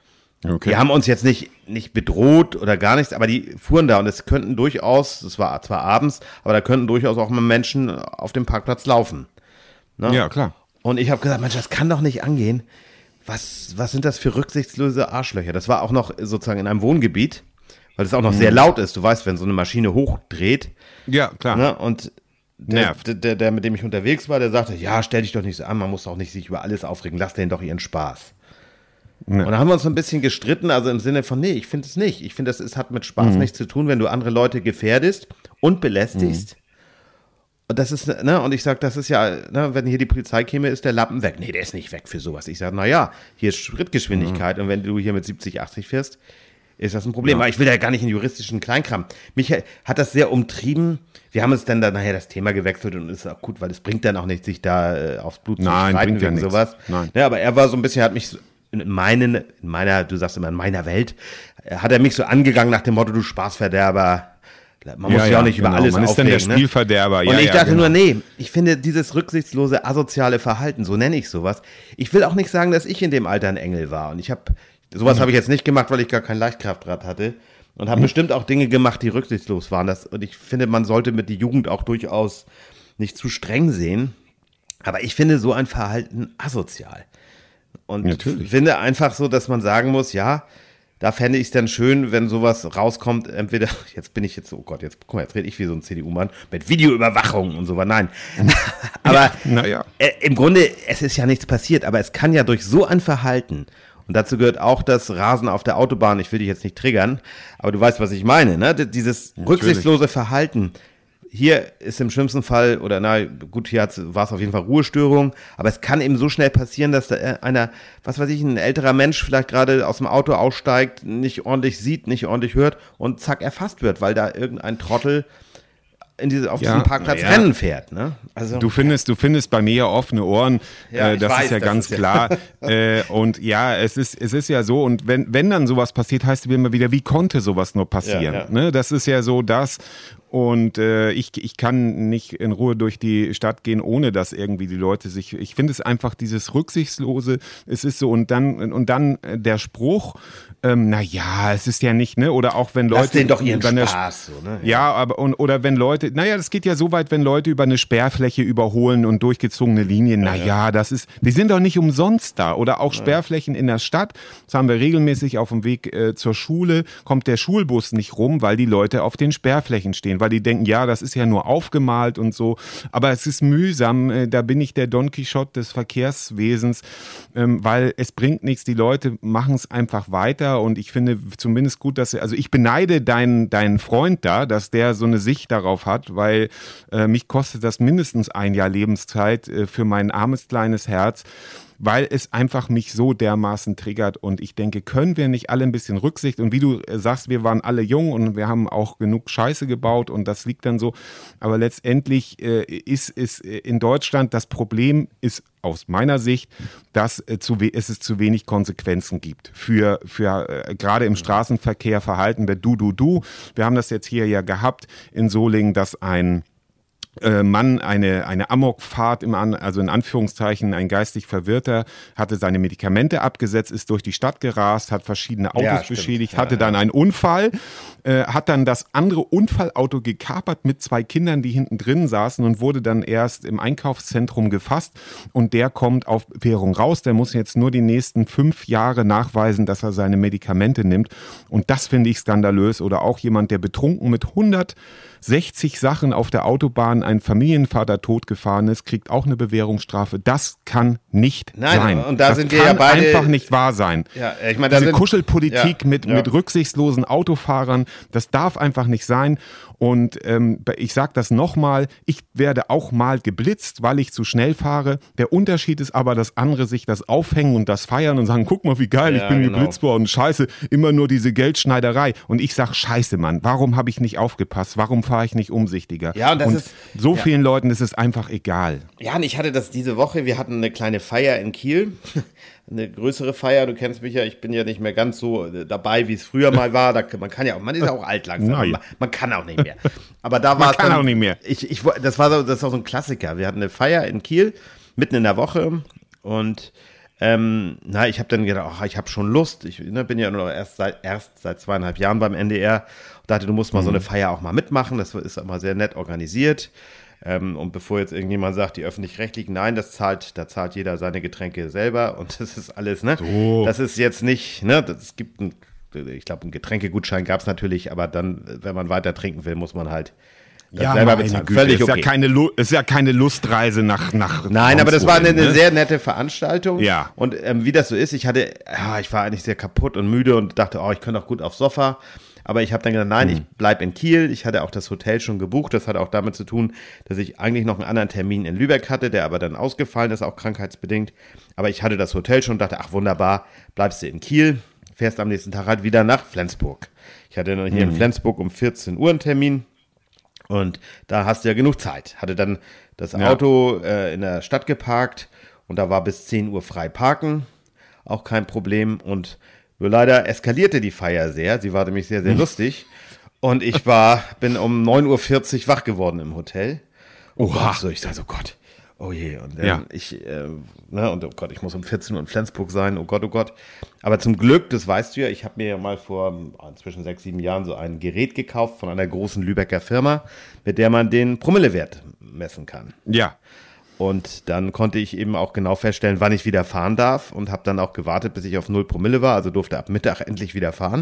Okay. Die haben uns jetzt nicht bedroht oder gar nichts, aber die fuhren da und es könnten durchaus, das war zwar abends, aber da könnten durchaus auch mal Menschen auf dem Parkplatz laufen. Ne? Ja, klar. Und ich habe gesagt, Mensch, das kann doch nicht angehen. Was sind das für rücksichtslose Arschlöcher? Das war auch noch sozusagen in einem Wohngebiet, weil es auch noch sehr laut ist. Du weißt, wenn so eine Maschine hochdreht. Ja, klar. Ne? Und Nervt. der, mit dem ich unterwegs war, der sagte, ja, stell dich doch nicht so an, man muss auch nicht sich über alles aufregen, lass denen doch ihren Spaß. Ja. Und da haben wir uns so ein bisschen gestritten, also im Sinne von, nee, ich finde es nicht. Ich finde, hat mit Spaß nichts zu tun, wenn du andere Leute gefährdest und belästigst. Und das ist, ne, und ich sag, das ist ja, ne, wenn hier die Polizei käme, ist der Lappen weg. Nee, der ist nicht weg für sowas. Ich sag, naja, hier ist Schrittgeschwindigkeit und wenn du hier mit 70, 80 fährst, ist das ein Problem. Aber ich will da gar nicht in juristischen Kleinkram. Mich hat das sehr umtrieben. Wir haben es dann nachher das Thema gewechselt und ist auch gut, weil es bringt dann auch nicht, sich da aufs Blut zu streiten wegen sowas. Nein. Ja, aber er war so ein bisschen, hat mich in meiner, du sagst immer in meiner Welt, hat er mich so angegangen nach dem Motto, du Spaßverderber. Man muss sich auch nicht über alles Man ist aufregen. dann der Spielverderber. Und ich dachte nur, nee, ich finde dieses rücksichtslose, asoziale Verhalten, so nenne ich sowas. Ich will auch nicht sagen, dass ich in dem Alter ein Engel war. Und sowas habe ich jetzt nicht gemacht, weil ich gar kein Leichtkraftrad hatte. Und habe bestimmt auch Dinge gemacht, die rücksichtslos waren. Und ich finde, man sollte mit der Jugend auch durchaus nicht zu streng sehen. Aber ich finde so ein Verhalten asozial. Und Natürlich. finde einfach so, dass man sagen muss, ja, da fände ich es dann schön, wenn sowas rauskommt, entweder, oh Gott, jetzt rede ich wie so ein CDU-Mann, mit Videoüberwachung und sowas, nein. Aber im Grunde, es ist ja nichts passiert, aber es kann ja durch so ein Verhalten, und dazu gehört auch das Rasen auf der Autobahn, ich will dich jetzt nicht triggern, aber du weißt, was ich meine, ne? Dieses rücksichtslose Verhalten. Hier ist im schlimmsten Fall, oder hier war es auf jeden Fall Ruhestörung, aber es kann eben so schnell passieren, dass da ein älterer Mensch vielleicht gerade aus dem Auto aussteigt, nicht ordentlich sieht, nicht ordentlich hört und zack, erfasst wird, weil da irgendein Trottel auf diesem Parkplatz Rennen fährt. Ne? Also, du findest bei mir ja offene Ohren, das ist ja ganz klar. Und ja, es ist ja so, und wenn dann sowas passiert, heißt es immer wieder, wie konnte sowas nur passieren? Ja. Ne? Das ist ja so das. Und ich kann nicht in Ruhe durch die Stadt gehen, ohne dass irgendwie die Leute ich finde es einfach dieses Rücksichtslose, es ist so, und dann der Spruch, es ist ja nicht, ne, oder auch wenn Leute... Lass denen doch ihren Spaß, so, ne? Ja, aber, oder wenn Leute, das geht ja so weit, wenn Leute über eine Sperrfläche überholen und durchgezogene Linien, die sind doch nicht umsonst da, oder auch Sperrflächen in der Stadt, das haben wir regelmäßig auf dem Weg zur Schule, kommt der Schulbus nicht rum, weil die Leute auf den Sperrflächen stehen, verstehen, weil die denken, ja, das ist ja nur aufgemalt und so, aber es ist mühsam, da bin ich der Don Quixote des Verkehrswesens, weil es bringt nichts, die Leute machen es einfach weiter und ich finde zumindest gut, also ich beneide deinen Freund da, dass der so eine Sicht darauf hat, weil mich kostet das mindestens ein Jahr Lebenszeit für mein armes kleines Herz, weil es einfach mich so dermaßen triggert und ich denke, können wir nicht alle ein bisschen Rücksicht und wie du sagst, wir waren alle jung und wir haben auch genug Scheiße gebaut und das liegt dann so, aber letztendlich ist es in Deutschland, das Problem ist aus meiner Sicht, dass es zu wenig Konsequenzen gibt für gerade im Straßenverkehr Verhalten, du. Wir haben das jetzt hier ja gehabt in Solingen, dass ein Mann eine Amokfahrt, also in Anführungszeichen ein geistig Verwirrter, hatte seine Medikamente abgesetzt, ist durch die Stadt gerast, hat verschiedene Autos beschädigt, hatte dann einen Unfall, hat dann das andere Unfallauto gekapert mit 2 Kindern, die hinten drin saßen und wurde dann erst im Einkaufszentrum gefasst und der kommt auf Bewährung raus, der muss jetzt nur die nächsten 5 Jahre nachweisen, dass er seine Medikamente nimmt und das finde ich skandalös oder auch jemand, der betrunken mit 160 Sachen auf der Autobahn ein Familienvater totgefahren ist, kriegt auch eine Bewährungsstrafe. Das kann nicht sein. Und da das sind wir kann ja beide einfach nicht wahr sein. Ja, ich meine, diese Kuschelpolitik mit rücksichtslosen Autofahrern, das darf einfach nicht sein. Und ich sage das nochmal, ich werde auch mal geblitzt, weil ich zu schnell fahre. Der Unterschied ist aber, dass andere sich das aufhängen und das feiern und sagen, guck mal, wie geil, ich bin geblitzt worden, scheiße, immer nur diese Geldschneiderei. Und ich sage, scheiße, Mann, warum habe ich nicht aufgepasst? Warum fahre ich nicht umsichtiger? Ja, und das ist so vielen Leuten ist es einfach egal. Ja, und ich hatte das diese Woche, wir hatten eine kleine Feier in Kiel, eine größere Feier, du kennst mich ja, ich bin ja nicht mehr ganz so dabei, wie es früher mal war, man ist ja auch alt langsam, man kann auch nicht mehr. Aber da war es dann, auch nicht mehr. Das ist auch so ein Klassiker, wir hatten eine Feier in Kiel, mitten in der Woche und ich habe dann gedacht, ich habe schon Lust, ich bin ja nur erst seit 2,5 Jahren beim NDR und dachte, du musst mal so eine Feier auch mal mitmachen, das ist immer sehr nett organisiert. Und bevor jetzt irgendjemand sagt, die Öffentlich-Rechtlichen, nein, da zahlt jeder seine Getränke selber und das ist alles, ne? So. Das ist jetzt nicht, ne? Es gibt ich glaube, einen Getränkegutschein gab es natürlich, aber dann, wenn man weiter trinken will, muss man halt das selber bezahlen. Völlig okay. Ist ja keine Lustreise nach Nein, aber das war eine sehr nette Veranstaltung. Ja. Und wie das so ist, ich war eigentlich sehr kaputt und müde und dachte, ich könnte auch gut aufs Sofa. Aber ich habe dann gesagt, nein, ich bleibe in Kiel. Ich hatte auch das Hotel schon gebucht. Das hat auch damit zu tun, dass ich eigentlich noch einen anderen Termin in Lübeck hatte, der aber dann ausgefallen ist, auch krankheitsbedingt. Aber ich hatte das Hotel schon und dachte, wunderbar, bleibst du in Kiel, fährst am nächsten Tag halt wieder nach Flensburg. Ich hatte dann hier in Flensburg um 14 Uhr einen Termin und da hast du ja genug Zeit. Hatte dann das Auto in der Stadt geparkt und da war bis 10 Uhr frei parken, auch kein Problem und nur leider eskalierte die Feier sehr. Sie war nämlich sehr, sehr lustig. Und ich bin um 9:40 Uhr wach geworden im Hotel. So, ich sage, oh Gott, oh je. Und ich muss um 14 Uhr in Flensburg sein, oh Gott. Aber zum Glück, das weißt du ja, ich habe mir ja mal vor inzwischen 6-7 Jahren so ein Gerät gekauft von einer großen Lübecker Firma, mit der man den Promillewert messen kann. Ja. Und dann konnte ich eben auch genau feststellen, wann ich wieder fahren darf und habe dann auch gewartet, bis ich auf 0 Promille war, also durfte ab Mittag endlich wieder fahren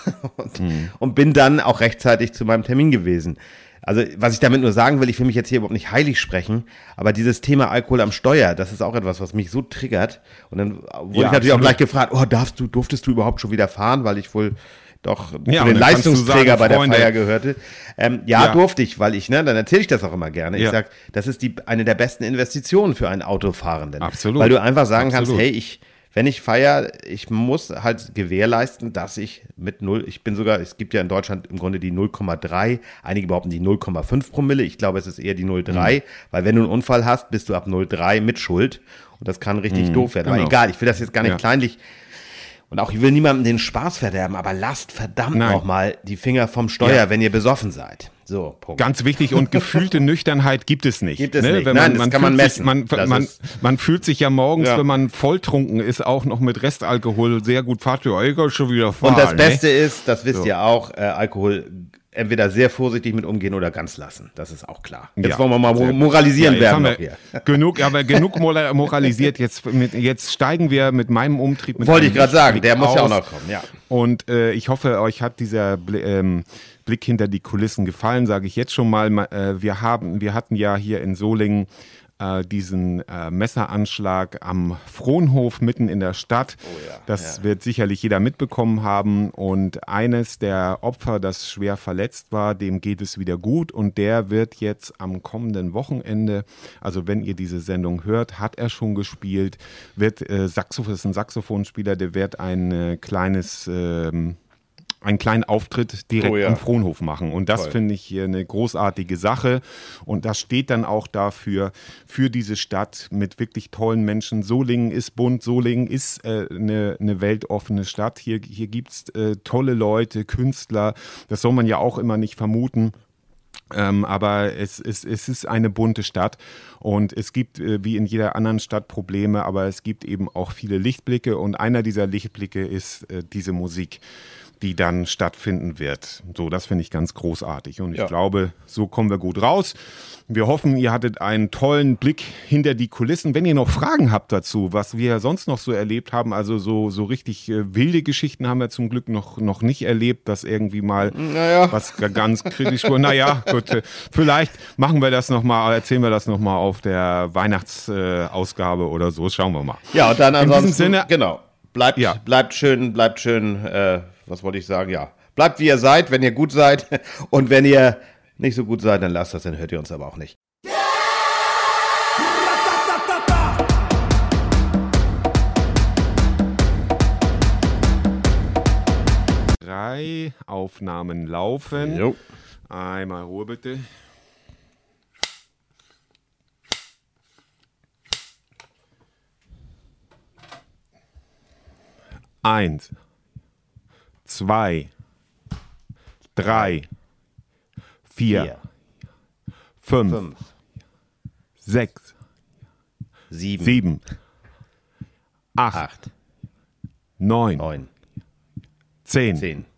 und bin dann auch rechtzeitig zu meinem Termin gewesen. Also was ich damit nur sagen will, ich will mich jetzt hier überhaupt nicht heilig sprechen, aber dieses Thema Alkohol am Steuer, das ist auch etwas, was mich so triggert. Und dann wurde ich natürlich auch gleich gefragt, durftest du überhaupt schon wieder fahren, weil ich wohl doch zu den Leistungsträger bei der Feier gehörte. Durfte ich, weil dann erzähle ich das auch immer gerne. Ich sage, das ist eine der besten Investitionen für einen Autofahrenden. Absolut. Weil du einfach sagen kannst, hey, wenn ich feiere, ich muss halt gewährleisten, dass ich mit 0, es gibt ja in Deutschland im Grunde die 0,3, einige behaupten die 0,5 Promille, ich glaube, es ist eher die 0,3, weil wenn du einen Unfall hast, bist du ab 0,3 mit Schuld und das kann richtig doof werden. Aber egal, ich will das jetzt gar nicht kleinlich und auch ich will niemandem den Spaß verderben, aber lasst verdammt nochmal die Finger vom Steuer, wenn ihr besoffen seid. So, Punkt. Ganz wichtig und gefühlte Nüchternheit gibt es nicht. Nicht. Nein, das kann man messen. Man fühlt sich ja morgens, wenn man volltrunken ist, auch noch mit Restalkohol sehr gut schon wieder fahren. Und das Beste ist, das wisst ihr auch, Alkohol entweder sehr vorsichtig mit umgehen oder ganz lassen. Das ist auch klar. Jetzt wollen wir mal moralisieren werden noch hier. Genug moralisiert. Jetzt steigen wir mit meinem Umtrieb. Wollte ich gerade sagen, der muss ja auch noch kommen, ja. Und ich hoffe, euch hat dieser Blick hinter die Kulissen gefallen, sage ich jetzt schon mal. Wir hatten ja hier in Solingen diesen Messeranschlag am Frohnhof mitten in der Stadt. Oh ja, das wird sicherlich jeder mitbekommen haben. Und eines der Opfer, das schwer verletzt war, dem geht es wieder gut. Und der wird jetzt am kommenden Wochenende, also wenn ihr diese Sendung hört, hat er schon gespielt, ist ein Saxophonspieler, der wird einen kleinen Auftritt direkt am Frohnhof machen. Und das finde ich hier eine großartige Sache. Und das steht dann auch dafür, für diese Stadt mit wirklich tollen Menschen. Solingen ist bunt, Solingen ist eine weltoffene Stadt. Hier gibt es tolle Leute, Künstler. Das soll man ja auch immer nicht vermuten. Aber es ist eine bunte Stadt und es gibt wie in jeder anderen Stadt Probleme, aber es gibt eben auch viele Lichtblicke und einer dieser Lichtblicke ist diese Musik, die dann stattfinden wird. So, das finde ich ganz großartig und ich glaube, so kommen wir gut raus. Wir hoffen, ihr hattet einen tollen Blick hinter die Kulissen. Wenn ihr noch Fragen habt dazu, was wir sonst noch so erlebt haben, also so richtig wilde Geschichten haben wir zum Glück noch nicht erlebt, dass irgendwie mal was ganz kritisch wurde. Naja, gut, vielleicht machen wir das nochmal, erzählen wir das nochmal auf der Weihnachtsausgabe oder so. Schauen wir mal. Ja, und dann ansonsten, in diesem Sinne, genau, bleibt schön, was wollte ich sagen? Ja, bleibt wie ihr seid, wenn ihr gut seid. Und wenn ihr nicht so gut seid, dann lasst das, dann hört ihr uns aber auch nicht. Drei Aufnahmen laufen. Jo. Einmal Ruhe bitte. Eins, 2, 3, 4, 5, 6, 7, 8, 9, 10,